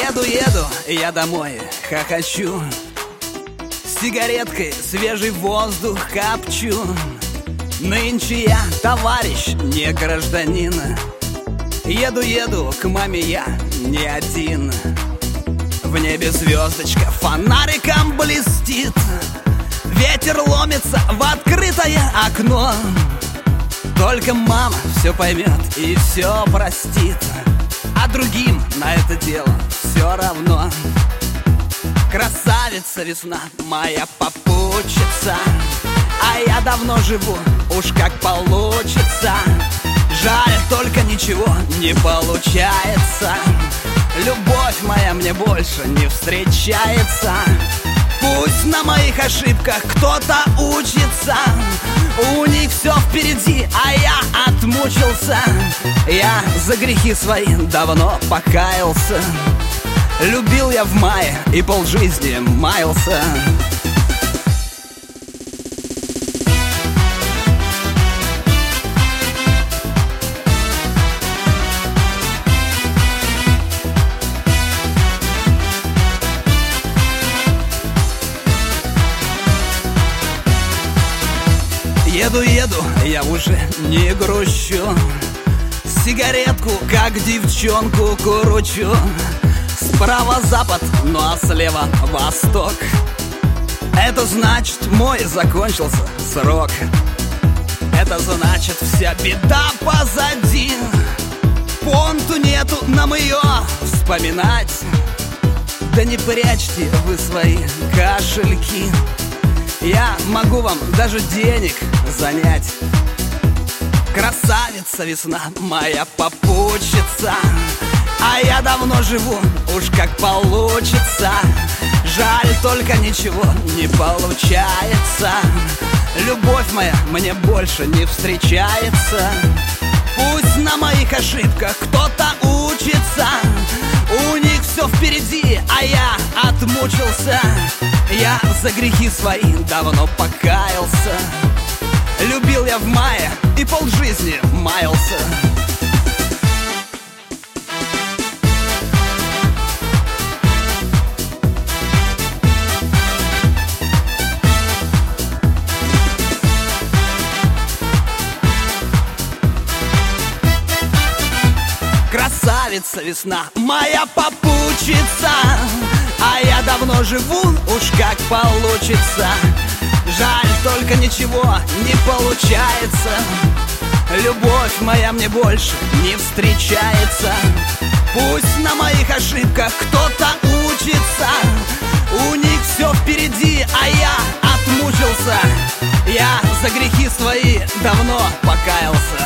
Еду я домой, хохочу, с сигареткой свежий воздух копчу. Нынче я товарищ, не гражданин. Еду к маме я не один. В небе звездочка фонариком блестит. Ветер ломится в открытое окно. Только мама все поймет и все простит, а другим на это дело все равно. Красавица весна, моя попутчица, а я давно живу, уж как получится. Жаль, только ничего не получается. Любовь моя мне больше не встречается. Пусть на моих ошибках кто-то учится. У них все впереди, а я отмучился. Я за грехи свои давно покаялся. Любил я в мае и полжизни маялся. Еду, я уже не грущу. Сигаретку, как девчонку, курочу. Справа запад, ну а слева восток. Это значит, мой закончился срок. Это значит, вся беда позади. Понту нету нам ее вспоминать. Да не прячьте вы свои кошельки. Я могу вам даже денег занять. Красавица весна, моя попутчица, а я давно живу, уж как получится. Жаль, только ничего не получается. Любовь моя мне больше не встречается. Пусть на моих ошибках кто-то учится. У них все впереди, а я отмучился. Я за грехи свои давно покаялся. Любил я в мае и полжизни маялся. Красавица весна, моя попутчица, а я давно живу, уж как получится. Жаль, только ничего не получается. Любовь моя мне больше не встречается. Пусть на моих ошибках кто-то учится. У них все впереди, а я отмучился. Я за грехи свои давно покаялся.